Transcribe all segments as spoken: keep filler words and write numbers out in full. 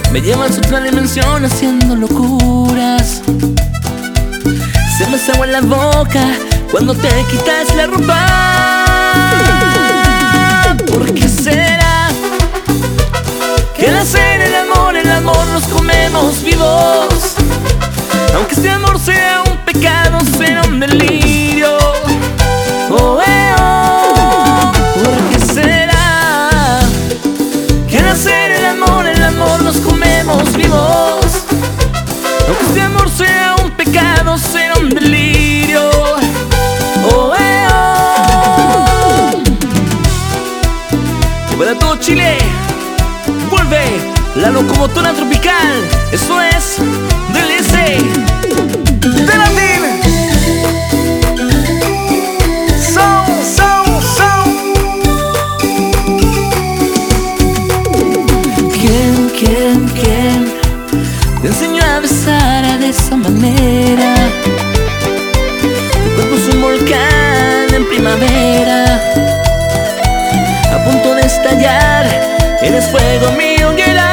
Me llevas a otra dimensión haciendo locuras. Se me hace agua en la boca cuando te quitas la ropa. ¿Por qué será que al hacer el amor, el amor nos comemos vivos? Aunque este amor sea un pecado, será un delirio. Oh, eh, oh. ¿Por qué será que al hacer el amor, el amor nos comemos vivos? Aunque este amor sea un pecado, será un delirio. Oh, eh, oh. Y para todo Chile vuelve la locomotora tropical. Eso es del S de Latin. Son, son, son. ¿Quién, quién, quién te enseñó a besar de esa manera? Tu cuerpo es un volcán en primavera, a punto de estallar. Eres fuego, mi hoguera.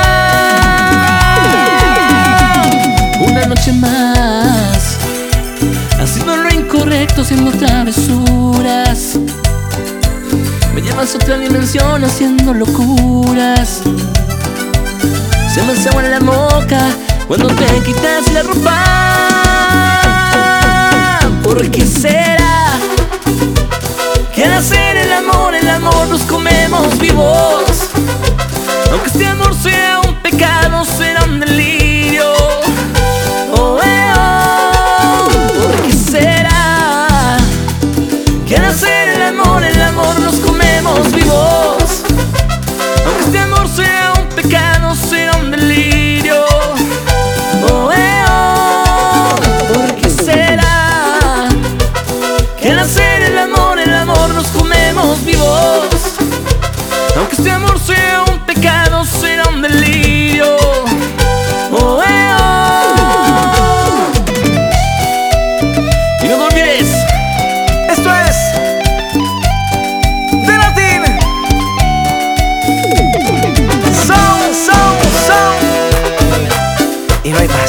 Una noche más, haciendo lo incorrecto, haciendo travesuras. Me llevas a otra dimensión haciendo locuras. Se me hace agua en la boca cuando te quitas la ropa. ¿Por qué será que al hacer el amor, el amor nos comemos vivos? Aunque este amor sea un pecado, será un delirio. Oh, eh, oh. ¿Por qué será que al hacer el amor, el amor nos comemos vivos? Aunque este amor sea un pecado, será un delirio. Oh, eh, oh. ¿Por qué será que al hacer el amor, el amor nos comemos vivos? Aunque este amor sea un pecado, será un delirio. Oh, eh, oh. Y no te olvides, esto es de Latin. Son, son, son. Y no hay más.